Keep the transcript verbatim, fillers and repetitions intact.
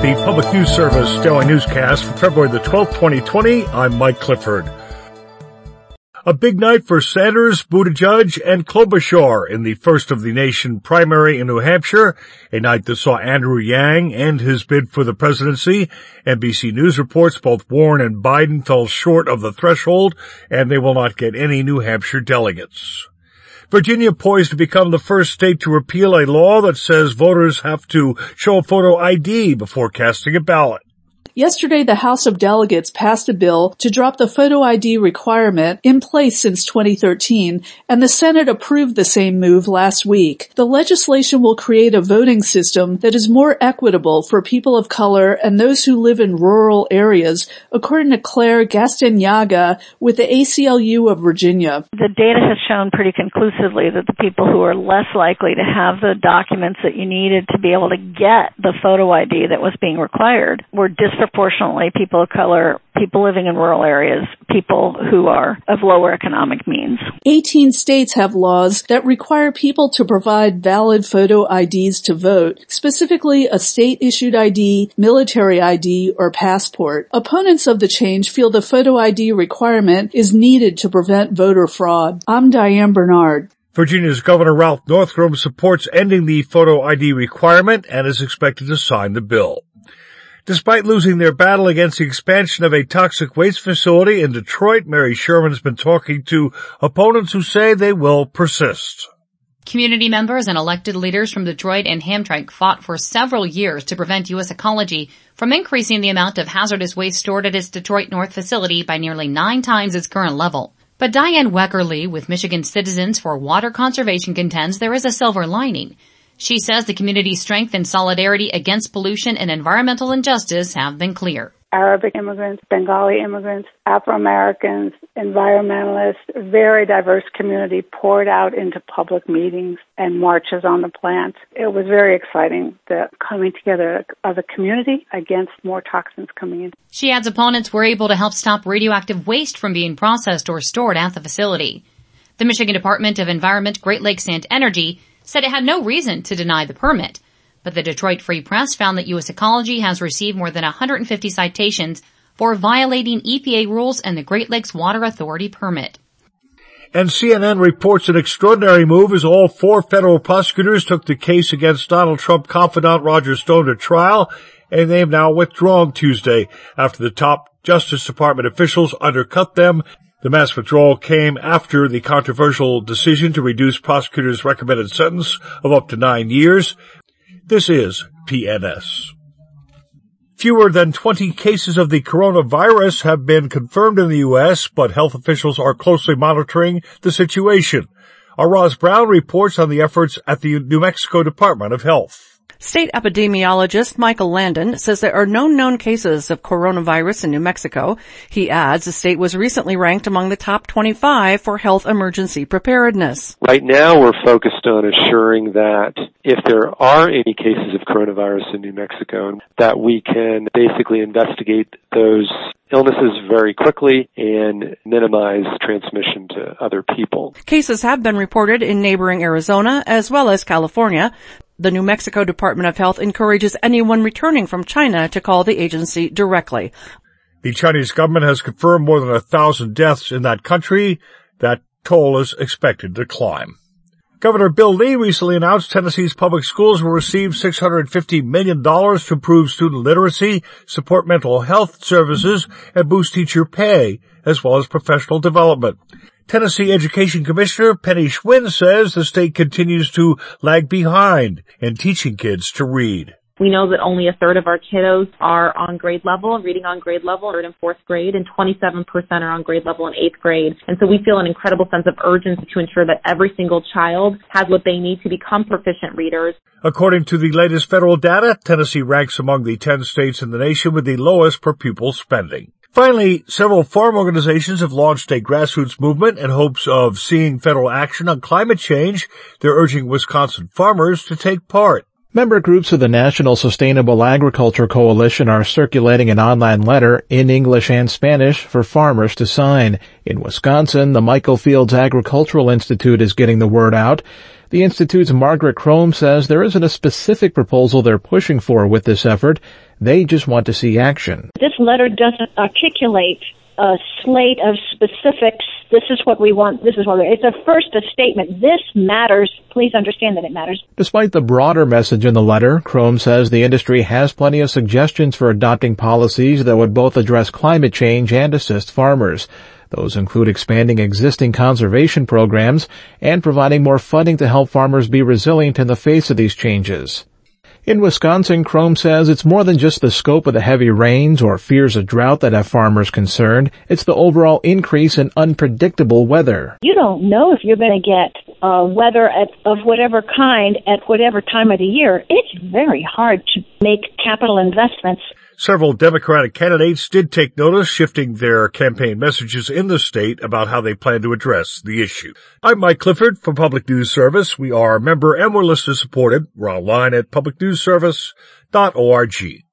the Public News Service Daily Newscast for February the twelfth, twenty twenty. I'm Mike Clifford. A big night for Sanders, Buttigieg, and Klobuchar in the first of the nation primary in New Hampshire, a night that saw Andrew Yang end his bid for the presidency. N B C News reports both Warren and Biden fell short of the threshold, and they will not get any New Hampshire delegates. Virginia poised to become the first state to repeal a law that says voters have to show a photo I D before casting a ballot. Yesterday, the House of Delegates passed a bill to drop the photo I D requirement in place since twenty thirteen, and the Senate approved the same move last week. The legislation will create a voting system that is more equitable for people of color and those who live in rural areas, according to Claire Gastineaga with the A C L U of Virginia. The data has shown pretty conclusively that the people who are less likely to have the documents that you needed to be able to get the photo I D that was being required were disproportionately Disproportionately people of color, people living in rural areas, people who are of lower economic means. eighteen states have laws that require people to provide valid photo I Ds to vote, specifically a state-issued I D, military I D, or passport. Opponents of the change feel the photo I D requirement is needed to prevent voter fraud. I'm Diane Bernard. Virginia's Governor Ralph Northam supports ending the photo I D requirement and is expected to sign the bill. Despite losing their battle against the expansion of a toxic waste facility in Detroit, Mary Sherman's been talking to opponents who say they will persist. Community members and elected leaders from Detroit and Hamtramck fought for several years to prevent U S Ecology from increasing the amount of hazardous waste stored at its Detroit North facility by nearly nine times its current level. But Diane Weckerly with Michigan Citizens for Water Conservation contends there is a silver lining. She says the community's strength and solidarity against pollution and environmental injustice have been clear. Arabic immigrants, Bengali immigrants, Afro-Americans, environmentalists, a very diverse community poured out into public meetings and marches on the plant. It was very exciting, the coming together of a community against more toxins coming in. She adds opponents were able to help stop radioactive waste from being processed or stored at the facility. The Michigan Department of Environment, Great Lakes and Energy said it had no reason to deny the permit. But the Detroit Free Press found that U S Ecology has received more than one hundred fifty citations for violating E P A rules and the Great Lakes Water Authority permit. And C N N reports an extraordinary move as all four federal prosecutors took the case against Donald Trump confidant Roger Stone to trial, and they have now withdrawn Tuesday after the top Justice Department officials undercut them. The mass withdrawal came after the controversial decision to reduce prosecutors' recommended sentence of up to nine years. This is P N S. Fewer than twenty cases of the coronavirus have been confirmed in the U S, but health officials are closely monitoring the situation. Our Roz Brown reports on the efforts at the New Mexico Department of Health. State epidemiologist Michael Landon says there are no known cases of coronavirus in New Mexico. He adds the state was recently ranked among the top twenty-five for health emergency preparedness. Right now we're focused on assuring that if there are any cases of coronavirus in New Mexico, that we can basically investigate those illnesses very quickly and minimize transmission to other people. Cases have been reported in neighboring Arizona as well as California. The New Mexico Department of Health encourages anyone returning from China to call the agency directly. The Chinese government has confirmed more than a thousand deaths in that country. That toll is expected to climb. Governor Bill Lee recently announced Tennessee's public schools will receive six hundred fifty million dollars to improve student literacy, support mental health services, and boost teacher pay, as well as professional development. Tennessee Education Commissioner Penny Schwinn says the state continues to lag behind in teaching kids to read. We know that only a third of our kiddos are on grade level, reading on grade level, third and fourth grade, and twenty-seven percent are on grade level in eighth grade. And so we feel an incredible sense of urgency to ensure that every single child has what they need to become proficient readers. According to the latest federal data, Tennessee ranks among the ten states in the nation with the lowest per pupil spending. Finally, several farm organizations have launched a grassroots movement in hopes of seeing federal action on climate change. They're urging Wisconsin farmers to take part. Member groups of the National Sustainable Agriculture Coalition are circulating an online letter in English and Spanish for farmers to sign. In Wisconsin, the Michael Fields Agricultural Institute is getting the word out. The Institute's Margaret Crome says there isn't a specific proposal they're pushing for with this effort. They just want to see action. This letter doesn't articulate a slate of specifics. This is what we want. This is what we It's a first a statement. This matters. Please understand that it matters. Despite the broader message in the letter, Crome says the industry has plenty of suggestions for adopting policies that would both address climate change and assist farmers. Those include expanding existing conservation programs and providing more funding to help farmers be resilient in the face of these changes. In Wisconsin, Crome says it's more than just the scope of the heavy rains or fears of drought that have farmers concerned. It's the overall increase in unpredictable weather. You don't know if you're going to get uh, weather at, of whatever kind at whatever time of the year. It's very hard to make capital investments. Several Democratic candidates did take notice, shifting their campaign messages in the state about how they plan to address the issue. I'm Mike Clifford for Public News Service. We are a member and we're listener supported. We're online at public news service dot org.